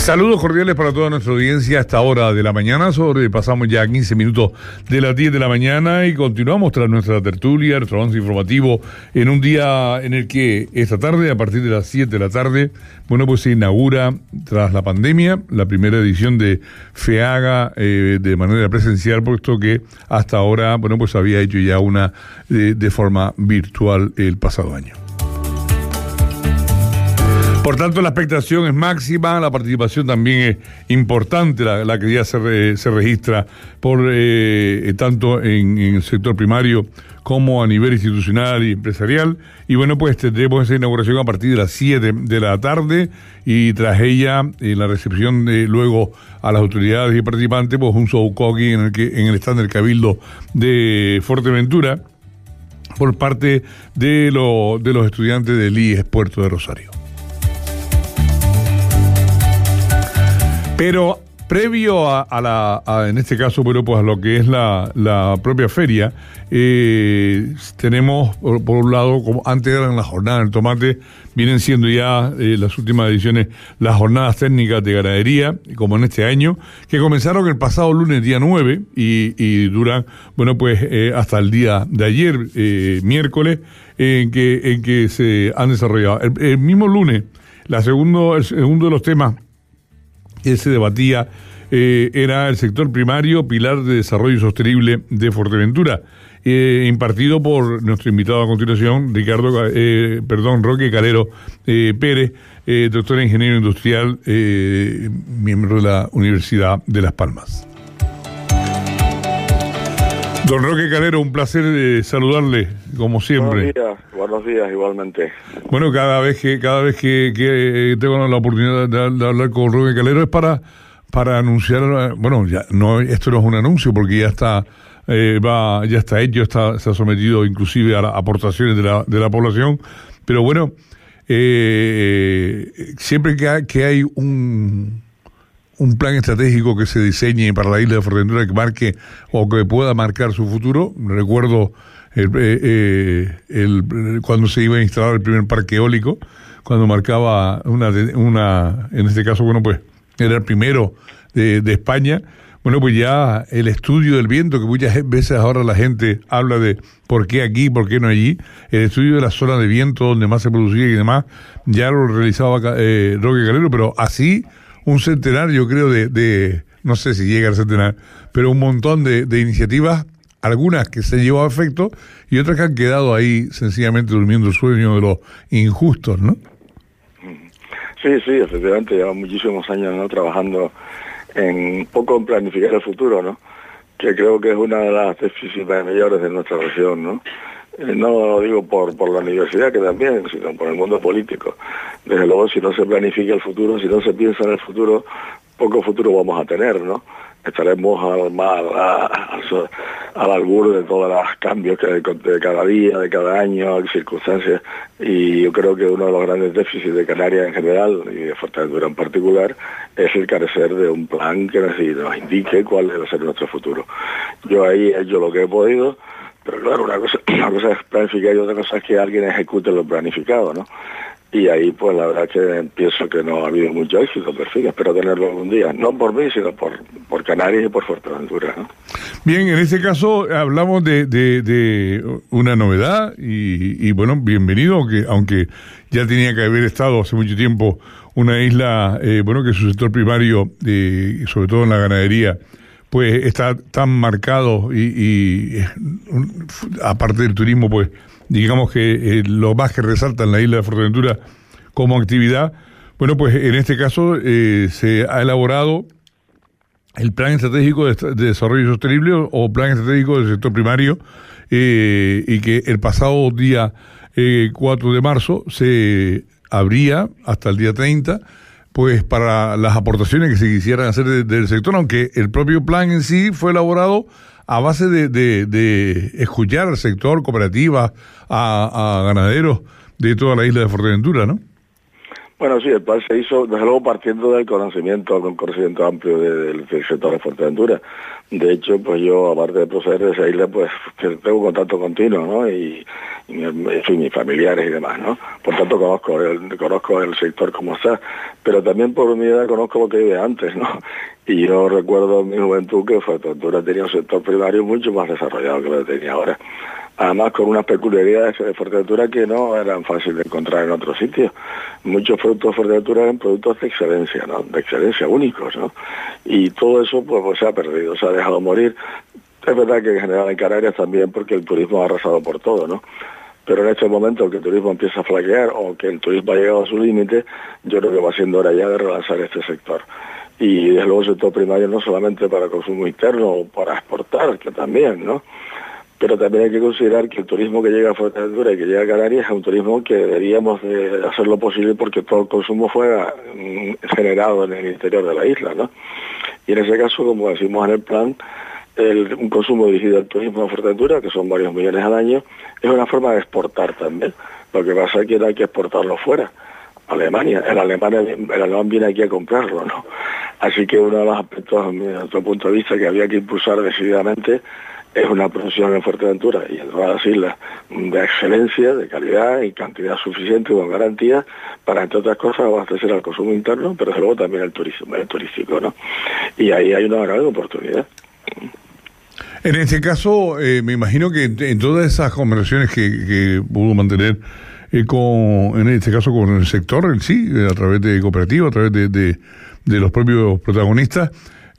Saludos cordiales para toda nuestra audiencia a esta hora de la mañana. Pasamos ya 15 minutos de las 10 de la mañana y continuamos tras nuestra tertulia, nuestro avance informativo, en un día en el que esta tarde, a partir de las 7 de la tarde, pues se inaugura, tras la pandemia, la primera edición de FEAGA de manera presencial, puesto que hasta ahora, pues había hecho ya una de forma virtual el pasado año. Por tanto, la expectación es máxima, la participación también es importante, la que ya se registra por tanto en el sector primario como a nivel institucional y empresarial. Y pues tendremos esa inauguración a partir de las 7 de la tarde y tras ella la recepción luego a las autoridades y participantes, pues un show cooking en el stand del Cabildo de Fuerteventura por parte de los estudiantes del IES Puerto de Rosario. Pero previo en este caso, pues a lo que es la propia feria, tenemos por un lado, como antes eran las jornadas del tomate, vienen siendo ya las últimas ediciones las jornadas técnicas de ganadería, como en este año, que comenzaron el pasado lunes, día 9, y duran, hasta el día de ayer, miércoles, en que se han desarrollado. El mismo lunes, el segundo de los temas que se debatía era el sector primario, pilar de desarrollo sostenible de Fuerteventura, impartido por nuestro invitado a continuación, Roque Calero Pérez, doctor en ingeniero industrial, miembro de la Universidad de Las Palmas. Don Roque Calero, un placer saludarle, como siempre. Buenos días, igualmente. Bueno, cada vez que tengo la oportunidad de hablar con Roque Calero es para anunciar, esto no es un anuncio porque ya está hecho, se ha sometido inclusive a las aportaciones de la población, pero siempre que hay un plan estratégico que se diseñe para la isla de Fuerteventura que marque o que pueda marcar su futuro. Recuerdo cuando se iba a instalar el primer parque eólico, cuando marcaba en este caso, era el primero de España. Pues ya el estudio del viento, que muchas veces ahora la gente habla de por qué aquí, por qué no allí, el estudio de la zona de viento donde más se producía y demás, ya lo realizaba Roque Calero, pero así un centenario, creo, de no sé si llega al centenar, pero un montón de iniciativas, algunas que se han llevado a efecto y otras que han quedado ahí sencillamente durmiendo el sueño de los injustos, ¿no? Sí, efectivamente, lleva muchísimos años, ¿no?, trabajando en planificar el futuro, ¿no?, que creo que es una de las déficits mayores de nuestra región, ¿no? No lo digo por la universidad, que también, sino por el mundo político. Desde luego, si no se planifica el futuro, si no se piensa en el futuro, poco futuro vamos a tener, ¿no? Estaremos al albur de todos los cambios de cada día, de cada año, de circunstancias, y yo creo que uno de los grandes déficits de Canarias en general, y de Fuerteventura en particular, es el carecer de un plan que nos indique cuál debe ser nuestro futuro. Yo ahí he hecho lo que he podido, pero claro, una cosa es planificar y otra cosa es que alguien ejecute lo planificado, ¿no? Y ahí, pues la verdad que pienso que no ha habido mucho éxito, pero sí, espero tenerlo algún día. No por mí, sino por Canarias y por Fuerteventura, ¿no? Bien, en este caso hablamos de una novedad y bienvenido, aunque ya tenía que haber estado hace mucho tiempo una isla, que su sector primario, sobre todo en la ganadería, pues está tan marcado y aparte del turismo, pues digamos que lo más que resalta en la isla de Fuerteventura como actividad, pues en este caso se ha elaborado el Plan Estratégico de Desarrollo Sostenible o Plan Estratégico del Sector Primario, y que el pasado día 4 de marzo se abría hasta el día 30, pues para las aportaciones que se quisieran hacer del sector, aunque el propio plan en sí fue elaborado a base de escuchar al sector, cooperativas, a ganaderos de toda la isla de Fuerteventura, ¿no? Bueno, sí, el plan se hizo, desde luego, partiendo del conocimiento, de un conocimiento amplio del sector de Fuerteventura. De hecho, pues yo, aparte de proceder de esa isla, pues tengo contacto continuo, ¿no? Y mis familiares y demás, ¿no? Por tanto, conozco el sector como está, pero también por mi edad conozco lo que vive antes, ¿no? Y yo recuerdo en mi juventud que Fuerteventura tenía un sector primario mucho más desarrollado que lo que tenía ahora. Además, con unas peculiaridades de Fuerteventura que no eran fáciles de encontrar en otros sitios. Muchos productos de Fuerteventura eran productos de excelencia, ¿no? De excelencia únicos, ¿no? Y todo eso pues se ha perdido, se ha dejado morir. Es verdad que en general en Canarias también, porque el turismo ha arrasado por todo, ¿no? Pero en este momento que el turismo empieza a flaquear o que el turismo ha llegado a su límite, yo creo que va siendo hora ya de relanzar este sector. Y desde luego el sector primario no solamente para consumo interno o para exportar, que también, ¿no? Pero también hay que considerar que el turismo que llega a Fuerteventura y que llega a Canarias es un turismo que deberíamos de hacer lo posible porque todo el consumo fuera generado en el interior de la isla, ¿no? Y en ese caso, como decimos en el plan, un consumo dirigido al turismo de Fuerteventura, que son varios millones al año, es una forma de exportar también. Lo que pasa es que hay que exportarlo fuera. Alemania, el alemán viene aquí a comprarlo, ¿no? Así que uno de los aspectos, desde nuestro punto de vista, que había que impulsar decididamente es una producción en Fuerteventura y en todas las islas de excelencia, de calidad y cantidad suficiente con garantía para, entre otras cosas, abastecer al consumo interno, pero desde luego también el turístico, ¿no? Y ahí hay una gran oportunidad. En este caso, me imagino que en todas esas conversaciones que pudo mantener en este caso con el sector en sí, a través de cooperativas, a través de los propios protagonistas,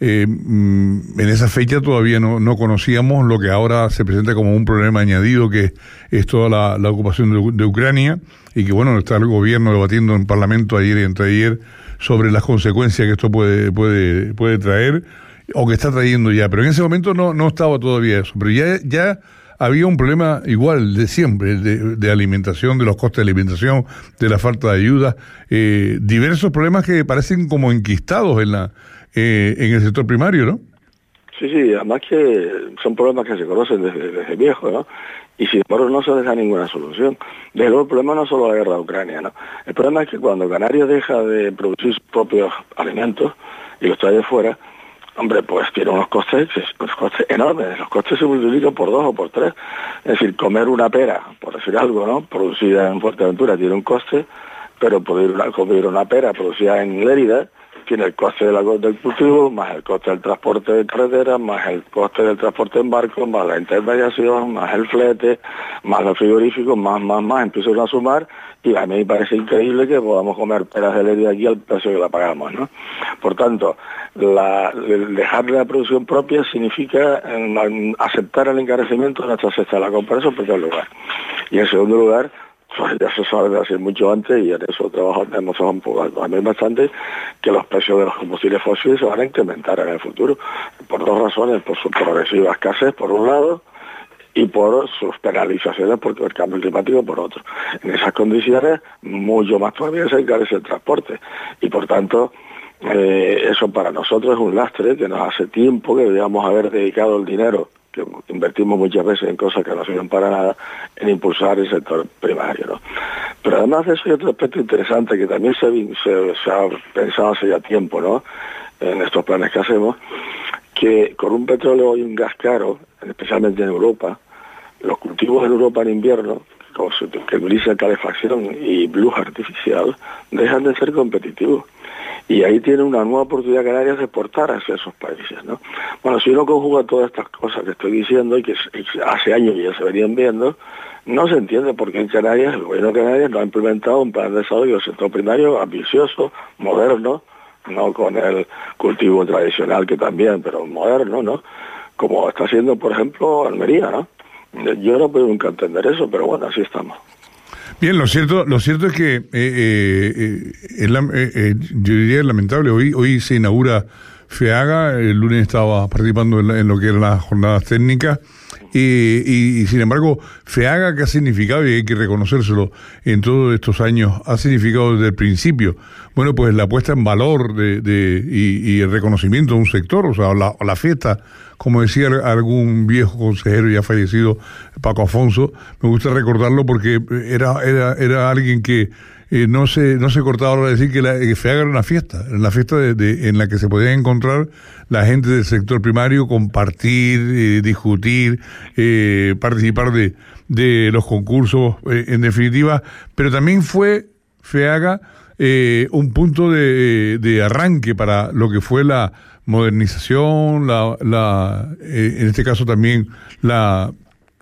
en esa fecha todavía no conocíamos lo que ahora se presenta como un problema añadido, que es toda la ocupación de Ucrania, y que bueno, está el gobierno debatiendo en Parlamento ayer y anteayer sobre las consecuencias que esto puede traer, o que está trayendo ya, pero en ese momento no estaba todavía eso, pero ya había un problema igual de siempre, de alimentación, de los costes de alimentación, de la falta de ayuda, diversos problemas que parecen como enquistados en el sector primario, ¿no? Sí, además que son problemas que se conocen desde viejo, ¿no? Y sin embargo no se les da ninguna solución. Desde luego el problema no es solo la guerra de Ucrania, ¿no? El problema es que cuando Canarias deja de producir sus propios alimentos y los trae de fuera, hombre, pues tiene unos costes enormes. Los costes se multiplican por 2 o por 3. Es decir, comer una pera, por decir algo, ¿no?, producida en Fuerteventura tiene un coste, pero comer una pera producida en Lérida tiene el coste del cultivo, más el coste del transporte de carretera, más el coste del transporte en barco, más la intermediación, más el flete, más los frigoríficos, más, empiezan a sumar, y a mí me parece increíble que podamos comer peras de Lérida aquí al precio que la pagamos, ¿no? Por tanto, dejar la producción propia significa aceptar el encarecimiento de nuestra cesta de la compra, eso en primer lugar. Y en segundo lugar, pues ya se sabe de hace mucho antes, y en eso hemos trabajado también bastante, que los precios de los combustibles fósiles se van a incrementar en el futuro, por 2 razones: por su progresiva escasez, por un lado, y por sus penalizaciones por el cambio climático, por otro. En esas condiciones, mucho más todavía se encarece el transporte, y por tanto, eso para nosotros es un lastre que nos hace tiempo que deberíamos haber dedicado el dinero que invertimos muchas veces en cosas que no sirven para nada, en impulsar el sector primario, ¿no? Pero además de eso hay otro aspecto interesante que también se ha pensado hace ya tiempo, ¿no?, en estos planes que hacemos, que con un petróleo y un gas caro, especialmente en Europa, los cultivos en Europa en invierno, que utilizan calefacción y luz artificial, dejan de ser competitivos. Y ahí tiene una nueva oportunidad Canarias de exportar hacia esos países, ¿no? Bueno, si uno conjuga todas estas cosas que estoy diciendo y que hace años ya se venían viendo, no se entiende por qué en Canarias, el gobierno de Canarias no ha implementado un plan de desarrollo del sector primario ambicioso, moderno, no con el cultivo tradicional que también, pero moderno, ¿no?, como está haciendo, por ejemplo, Almería, ¿no? Yo no puedo nunca entender eso, pero bueno, así estamos. Bien, lo cierto es que yo diría lamentable. Hoy se inaugura FEAGA, el lunes estaba participando en lo que eran las jornadas técnicas, y sin embargo, FEAGA, que ha significado, y hay que reconocérselo, en todos estos años, ha significado desde el principio, bueno, pues la puesta en valor y el reconocimiento de un sector, o sea, la fiesta, como decía algún viejo consejero ya fallecido, Paco Afonso, me gusta recordarlo porque era alguien que no se cortaba ahora decir que FEAGA era una fiesta en la que se podían encontrar la gente del sector primario, compartir, discutir, participar de los concursos, en definitiva, pero también fue FEAGA un punto de arranque para lo que fue la modernización, en este caso también la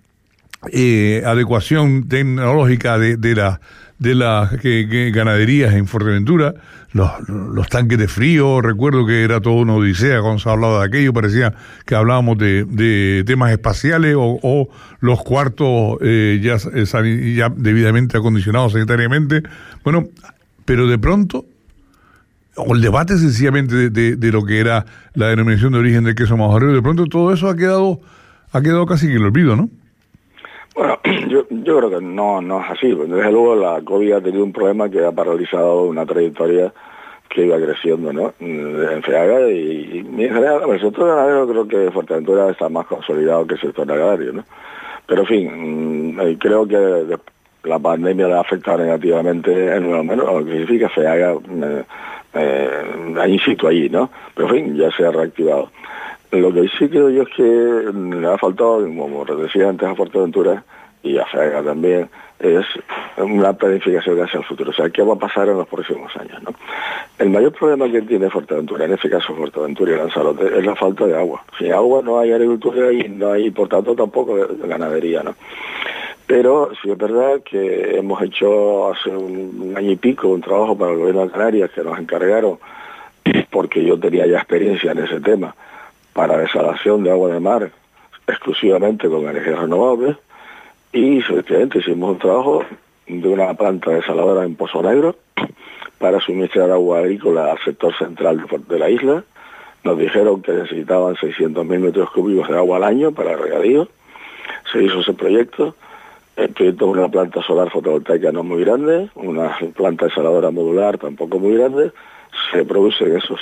adecuación tecnológica de las ganaderías en Fuerteventura, los tanques de frío. Recuerdo que era toda una odisea cuando se hablaba de aquello, parecía que hablábamos de temas espaciales o los cuartos ya debidamente acondicionados sanitariamente. Bueno, pero de pronto, o el debate sencillamente de lo que era la denominación de origen del queso majorero, de pronto todo eso ha quedado casi en el olvido, ¿no? Bueno, yo creo que no es así. Desde luego la COVID ha tenido un problema que ha paralizado una trayectoria que iba creciendo, ¿no? En FEAGA y en general, el sector ganadero creo que Fuerteventura está más consolidado que el sector agrario, ¿no? Pero en fin, creo que la pandemia le ha afectado negativamente en lo menos lo que significa FEAGA in situ allí, ¿no? Pero en fin, ya se ha reactivado. Lo que sí creo yo es que le ha faltado, como decía antes, a Fuerteventura y a FEAGA también, es una planificación hacia el futuro. O sea, ¿qué va a pasar en los próximos años, ¿no? El mayor problema que tiene Fuerteventura, en este caso Fuerteventura y Lanzarote, es la falta de agua. Sin agua no hay agricultura y no hay, por tanto, tampoco ganadería, ¿no? Pero sí es verdad que hemos hecho hace un año y pico un trabajo para el gobierno de Canarias que nos encargaron, porque yo tenía ya experiencia en ese tema, para desalación de agua de mar exclusivamente con energías renovables, y efectivamente hicimos un trabajo de una planta desaladora en Pozo Negro para suministrar agua agrícola al sector central de la isla. Nos dijeron que necesitaban 600.000 metros cúbicos de agua al año para regadío. Se hizo ese proyecto. El proyecto es una planta solar fotovoltaica no muy grande, una planta desaladora modular tampoco muy grande. Se producen esos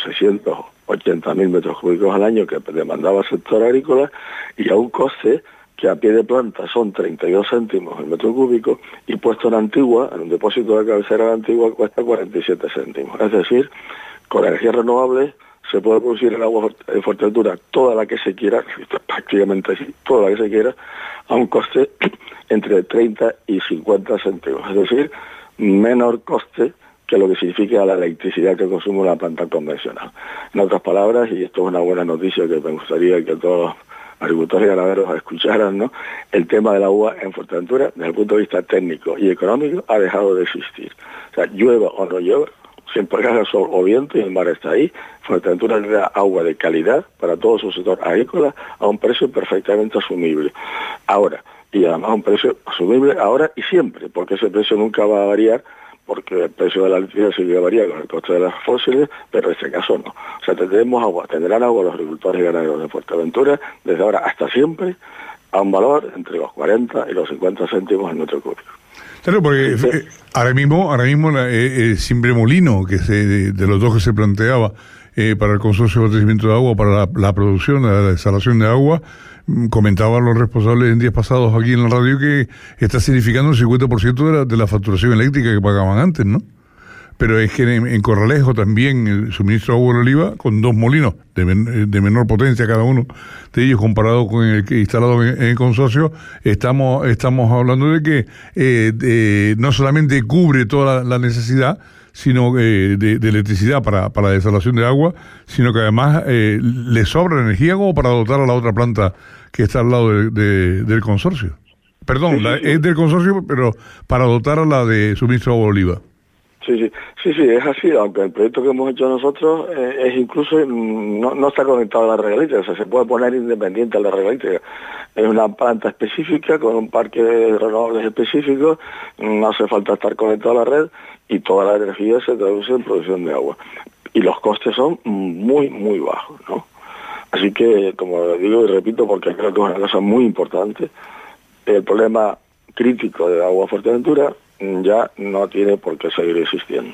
680.000 metros cúbicos al año que demandaba el sector agrícola, y a un coste que a pie de planta son 32 céntimos el metro cúbico, y puesto en Antigua, en un depósito de cabecera de Antigua, cuesta 47 céntimos. Es decir, con energías renovables se puede producir el agua en Fuerteventura toda la que se quiera, prácticamente así, toda la que se quiera, a un coste entre 30 y 50 céntimos. Es decir, menor coste que lo que significa la electricidad que consume una planta convencional. En otras palabras, y esto es una buena noticia que me gustaría que todos los agricultores y ganaderos escucharan, ¿no? El tema del agua en Fuerteventura, desde el punto de vista técnico y económico, ha dejado de existir. O sea, llueva o no llueva, siempre que haga sol o viento y el mar está ahí, Fuerteventura le da agua de calidad para todo su sector agrícola a un precio perfectamente asumible. Ahora, y además un precio asumible ahora y siempre, porque ese precio nunca va a variar, porque el precio de la electricidad sí que varía con el coste de las fósiles, pero en este caso no. O sea, tendrán agua los agricultores y ganaderos de Fuerteventura desde ahora hasta siempre a un valor entre los 40 y los 50 céntimos el metro cúbico. Claro, porque ahora mismo el Simbre Molino, que de los dos que se planteaba para el consorcio de abastecimiento de agua, para la producción, la desalación de agua, comentaban los responsables en días pasados aquí en la radio que está significando el 50% de la facturación eléctrica que pagaban antes, ¿no? Pero es que en Corralejo también el suministro de agua de oliva, con dos molinos de menor potencia cada uno de ellos comparado con el que instalado en el consorcio, estamos hablando de que no solamente cubre toda la necesidad, sino de electricidad para la desalación de agua, sino que además le sobra energía como para dotar a la otra planta que está al lado del consorcio. Perdón, es del consorcio, pero para dotar a la de suministro de agua de oliva. Sí, es así, aunque el proyecto que hemos hecho nosotros es incluso, no está conectado a la red eléctrica, o sea, se puede poner independiente a la red eléctrica. Es una planta específica, con un parque de renovables específico, no hace falta estar conectado a la red, y toda la energía se traduce en producción de agua. Y los costes son muy, muy bajos, ¿no? Así que, como digo y repito, porque creo que es una cosa muy importante, el problema crítico de agua Fuerteventura ya no tiene por qué seguir existiendo.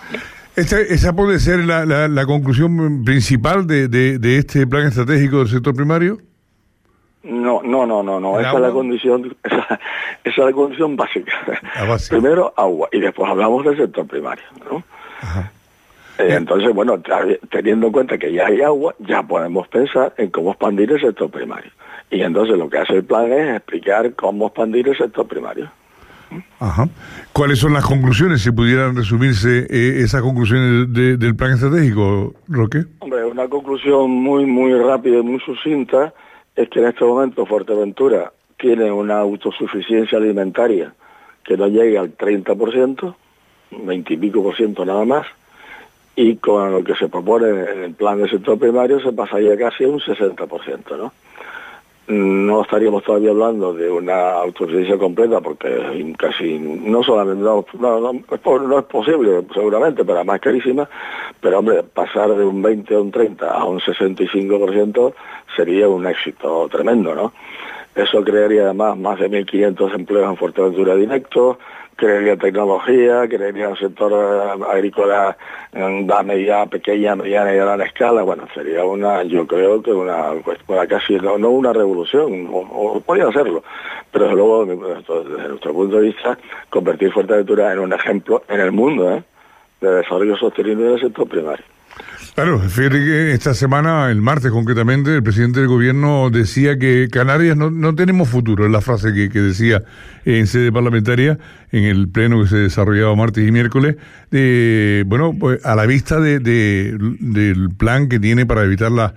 ¿Esa puede ser la conclusión principal de este plan estratégico del sector primario? No. Esa es la condición, esa es la condición básica. Primero agua y después hablamos del sector primario, ¿no? Ajá. Entonces, bueno, teniendo en cuenta que ya hay agua, ya podemos pensar en cómo expandir el sector primario. Y entonces lo que hace el plan es explicar cómo expandir el sector primario. Ajá. ¿Cuáles son las conclusiones, si pudieran resumirse esas conclusiones del plan estratégico, Roque? Hombre, una conclusión muy rápida y muy sucinta es que en este momento Fuerteventura tiene una autosuficiencia alimentaria que no llega al 30%, 20 y pico por ciento nada más, y con lo que se propone en el plan del sector primario se pasaría casi a un 60%, ¿no? No estaríamos todavía hablando de una autosuficiencia completa porque casi no solamente no es posible seguramente, pero además carísima, pero hombre, pasar de un 20 a un 30 a un 65% sería un éxito tremendo, ¿no? Eso crearía además más de 1.500 empleos en Fuerteventura directos, crearía tecnología, crearía un sector agrícola de media, pequeña, mediana y gran escala. Bueno, sería yo creo que una casi, no una revolución, o podría hacerlo, pero desde luego, desde nuestro punto de vista, convertir Fuerteventura en un ejemplo en el mundo, de desarrollo sostenible del sector primario. Claro, fíjate que esta semana, el martes concretamente, el presidente del gobierno decía que Canarias no tenemos futuro, es la frase que decía en sede parlamentaria, en el pleno que se desarrollaba martes y miércoles, bueno, pues a la vista del plan que tiene para evitar la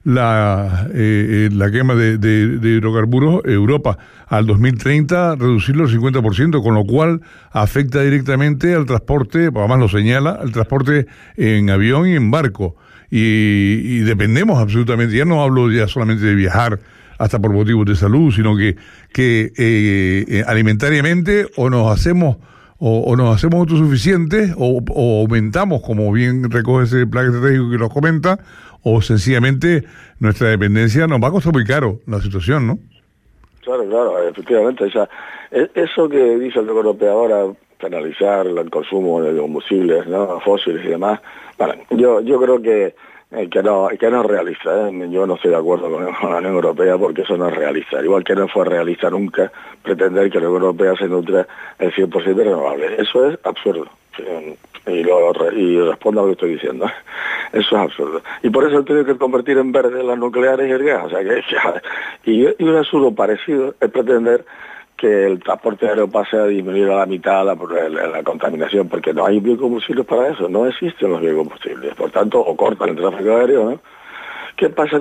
quema de hidrocarburos, Europa al 2030 reducirlo al 50%, con lo cual afecta directamente al transporte, además lo señala, al transporte en avión y en barco. Y dependemos absolutamente, ya no hablo ya solamente de viajar hasta por motivos de salud, sino que alimentariamente o nos hacemos autosuficientes o aumentamos, como bien recoge ese plan estratégico que nos comenta, o sencillamente nuestra dependencia nos va a costar muy caro la situación, ¿no? Claro, efectivamente. O sea, eso que dice el Europeo ahora, penalizar el consumo de combustibles, ¿no?, fósiles y demás, bueno, yo creo que no es realista, ¿eh? Yo no estoy de acuerdo con la Unión Europea porque eso no es realista. Igual que no fue realista nunca pretender que la Unión Europea se nutra el 100% de renovables. Eso es absurdo. Y respondo a lo que estoy diciendo. Eso es absurdo. Y por eso han tenido que convertir en verde las nucleares y el gas. O sea y un absurdo parecido es pretender que el transporte aéreo pase a disminuir a la mitad la contaminación, porque no hay biocombustibles para eso, no existen los biocombustibles. Por tanto, o cortan el tráfico aéreo, ¿no? ¿Qué pasa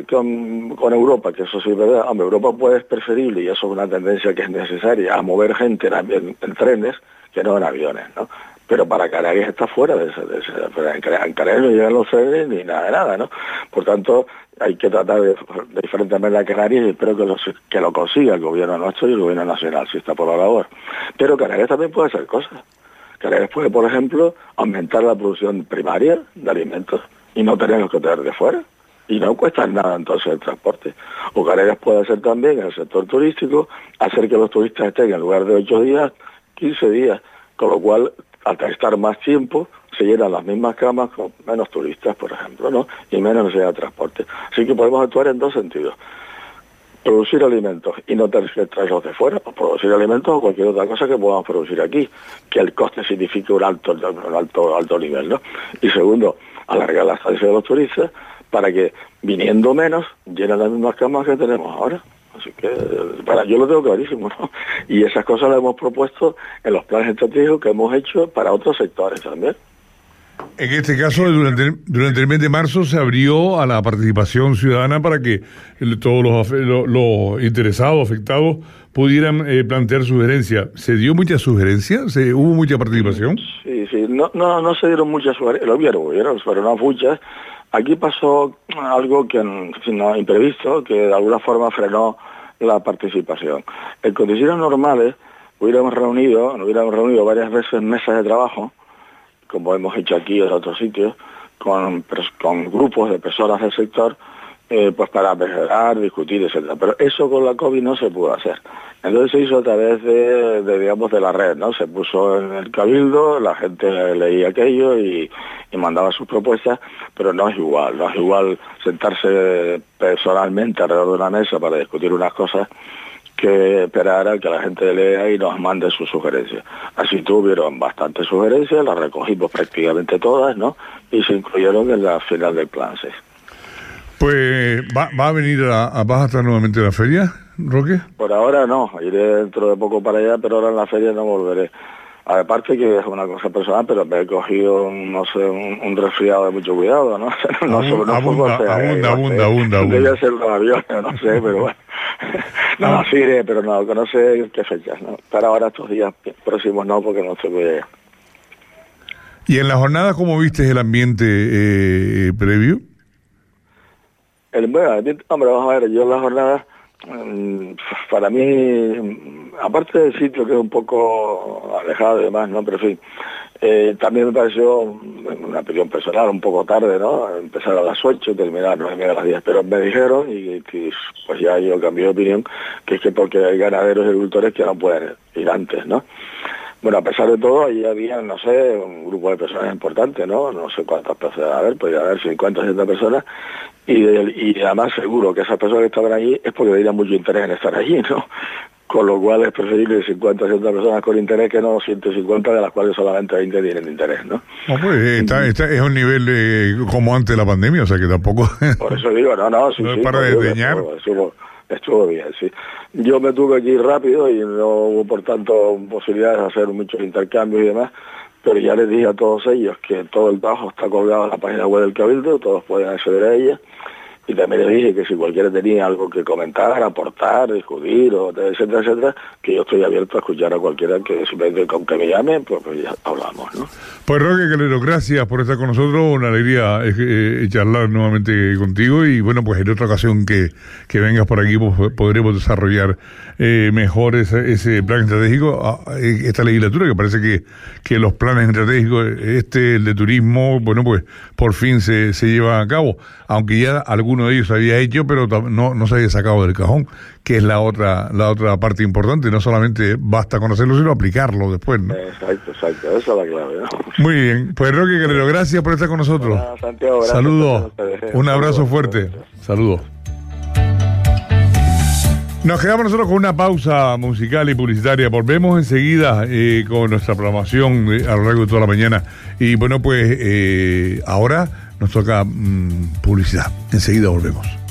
con Europa? Que eso sí es verdad. Hombre, Europa es preferible, y eso es una tendencia que es necesaria, a mover gente en trenes que no en aviones, ¿no? Pero para Canarias está fuera de ese. En Canarias no llegan los trenes ni nada, ¿no? Por tanto, hay que tratar de diferentes maneras a Canarias, y espero que lo consiga el gobierno nuestro y el gobierno nacional, si está por la labor. Pero Canarias también puede hacer cosas. Canarias puede, por ejemplo, aumentar la producción primaria de alimentos y no tenerlos que traer de fuera. Y no cuesta nada entonces el transporte. O Canarias puede hacer también en el sector turístico, hacer que los turistas estén en lugar de 8 días, 15 días, con lo cual, al estar más tiempo, se llenan las mismas camas con menos turistas, por ejemplo, ¿no? Y menos necesidad de transporte. Así que podemos actuar en dos sentidos. Producir alimentos y no tener que traerlos de fuera, o producir alimentos o cualquier otra cosa que podamos producir aquí, que el coste signifique un alto nivel, ¿no? Y segundo, alargar la estancia de los turistas para que, viniendo menos, llenen las mismas camas que tenemos ahora. Así que yo lo tengo clarísimo, ¿no? Y esas cosas las hemos propuesto en los planes estratégicos que hemos hecho para otros sectores también. En este caso, durante el mes de marzo se abrió a la participación ciudadana para que todos los interesados, afectados, pudieran plantear sugerencias. ¿Se dio mucha sugerencia? ¿Hubo mucha participación? Sí. No se dieron muchas sugerencias. Lo hubieron, pero no muchas. Aquí pasó algo que no imprevisto, que de alguna forma frenó la participación. En condiciones normales nos hubiéramos reunido varias veces mesas de trabajo, como hemos hecho aquí en otros sitios, con grupos de personas del sector, pues para mejorar, discutir, etcétera. Pero eso con la COVID no se pudo hacer. Entonces se hizo a través de la red, ¿no? Se puso en el cabildo, la gente leía aquello y y mandaba sus propuestas, pero no es igual sentarse personalmente alrededor de una mesa para discutir unas cosas que esperar a que la gente lea y nos mande sus sugerencias. Así tuvieron bastantes sugerencias, las recogimos prácticamente todas, ¿no? Y se incluyeron en la final del plan 6. Pues, ¿va a venir vas a estar nuevamente en la feria, Roque? Por ahora no, iré dentro de poco para allá, pero ahora en la feria no volveré. Aparte que es una cosa personal, pero me he cogido, no sé, un resfriado de mucho cuidado, ¿no? Abunda. Debe ser los aviones, no sé, pero bueno. No, sí iré, pero no sé qué fechas, ¿no? Para ahora estos días próximos no, porque no se puede. ¿Y en la jornada cómo viste el ambiente previo? Hombre, vamos a ver, yo en la jornada, para mí, aparte del sitio que es un poco alejado y demás, ¿no? Pero en fin, también me pareció, una opinión personal, un poco tarde, ¿no? Empezar a las 8 y terminar a 9:30 a las 10, pero me dijeron, y pues ya yo cambié de opinión, que es que porque hay ganaderos y agricultores que no pueden ir antes, ¿no? Bueno, a pesar de todo, ahí había, no sé, un grupo de personas importantes, ¿no? No sé cuántas personas, podría haber 50 o 60 personas, y además seguro que esas personas que estaban allí es porque tenían mucho interés en estar allí, ¿no? Con lo cual es preferible 50 o 60 personas con interés que no 150, de las cuales solamente 20 tienen interés, ¿no? No, pues es un nivel como antes de la pandemia, o sea que tampoco... Por eso digo, no es para desdeñar. Estuvo bien, sí. Yo me tuve que ir rápido y no hubo, por tanto, posibilidades de hacer muchos intercambios y demás, pero ya les dije a todos ellos que todo el trabajo está colgado en la página web del Cabildo, todos pueden acceder a ella, y también les dije que si cualquiera tenía algo que comentar, aportar, discutir, etcétera, etcétera, que yo estoy abierto a escuchar a cualquiera que simplemente con que me llamen, pues ya hablamos, ¿no? Pues Roque Calero, gracias por estar con nosotros, una alegría charlar nuevamente contigo, y bueno, pues en otra ocasión que vengas por aquí pues, podremos desarrollar mejor ese plan estratégico, esta legislatura, que parece que los planes estratégicos, el de turismo, bueno, pues por fin se lleva a cabo, aunque ya alguno de ellos se había hecho, pero no se había sacado del cajón, que es la otra parte importante. No solamente basta conocerlo, sino aplicarlo después, ¿no? Exacto, esa es la clave, ¿no? Muy bien, pues Roque Calero, gracias por estar con nosotros. Santiago, saludos, un abrazo fuerte, saludos. Nos quedamos nosotros con una pausa musical y publicitaria. Volvemos enseguida con nuestra programación a lo largo de toda la mañana. Y bueno, pues ahora nos toca publicidad. Enseguida volvemos.